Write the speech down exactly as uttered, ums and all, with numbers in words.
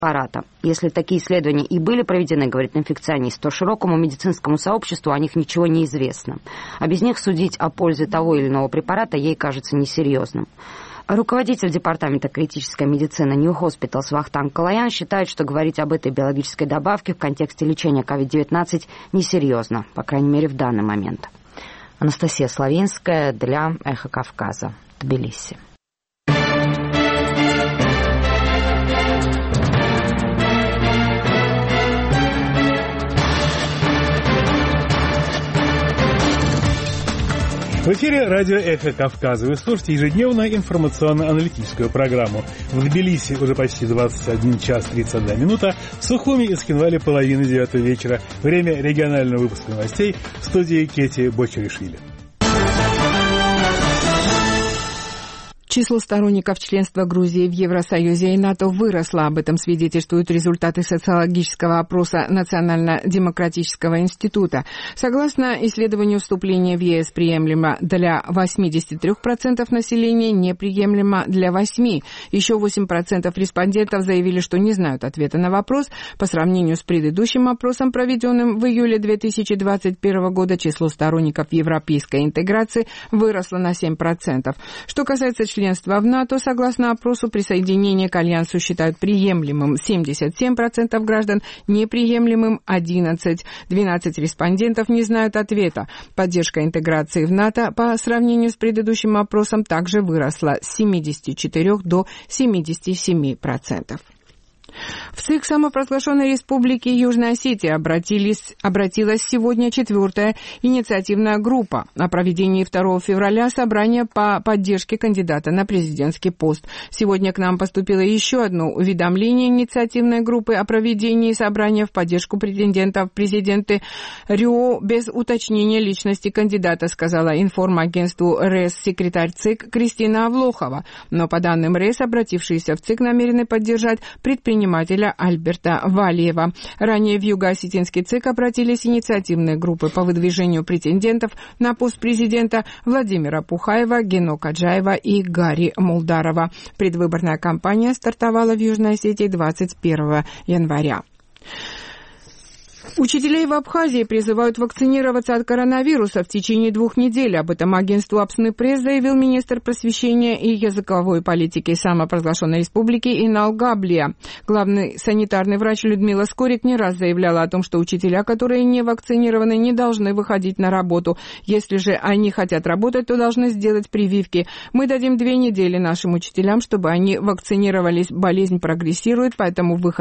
препарата. Если такие исследования и были проведены, говорит инфекционист, то широкому медицинскому сообществу о них ничего не известно. А без них судить о пользе того или иного препарата ей кажется несерьезным. Руководитель департамента критической медицины New Hospitals Вахтанг Калаян считает, что говорить об этой биологической добавке в контексте лечения ковид девятнадцать несерьезно, по крайней мере, в данный момент. Анастасия Славинская для «Эхо Кавказа», Тбилиси. В эфире радио «Эхо Кавказа». Вы слушаете ежедневную информационно-аналитическую программу. В Тбилиси уже почти двадцать один час тридцать одна минута. В Сухуми и Скинвале половина девятого вечера. Время регионального выпуска новостей в студии Кети Бочеришвили. Число сторонников членства Грузии в Евросоюзе и НАТО выросло. Об этом свидетельствуют результаты социологического опроса Национально-демократического института. Согласно исследованию, вступление в ЕС приемлемо для восемьдесят три процента населения, неприемлемо для восемь процентов. Еще восемь процентов респондентов заявили, что не знают ответа на вопрос. По сравнению с предыдущим опросом, проведенным в июле две тысячи двадцать первого года, число сторонников европейской интеграции выросло на семь процентов. Что касается членства Членство в НАТО, согласно опросу, присоединение к Альянсу считают приемлемым семьдесят семь процентов граждан, неприемлемым одиннадцать процентов. двенадцать респондентов не знают ответа. Поддержка интеграции в НАТО по сравнению с предыдущим опросом также выросла с семидесяти четырёх до семидесяти семи процентов. В ЦИК самопровозглашенной республики Южная Осетия обратились, обратилась сегодня четвертая инициативная группа о проведении второго февраля собрания по поддержке кандидата на президентский пост. Сегодня к нам поступило еще одно уведомление инициативной группы о проведении собрания в поддержку претендента в президенты РИО без уточнения личности кандидата, сказала информагентству РЭС секретарь ЦИК Кристина Авлохова. Но по данным РЭС, обратившиеся в ЦИК намерены поддержать предпринимателя Альберта Валиева. Ранее в Юго-Осетинский ЦИК обратились инициативные группы по выдвижению претендентов на пост президента Владимира Пухаева, Гено Каджаева и Гарри Мулдарова. Предвыборная кампания стартовала в Южной Осетии двадцать первого января. Учителей в Абхазии призывают вакцинироваться от коронавируса в течение двух недель. Об этом агентству Апсны Пресс заявил министр просвещения и языковой политики самопровозглашенной республики Инал Габлия. Главный санитарный врач Людмила Скорик не раз заявляла о том, что учителя, которые не вакцинированы, не должны выходить на работу. Если же они хотят работать, то должны сделать прививки. Мы дадим две недели нашим учителям, чтобы они вакцинировались. Болезнь прогрессирует, поэтому выход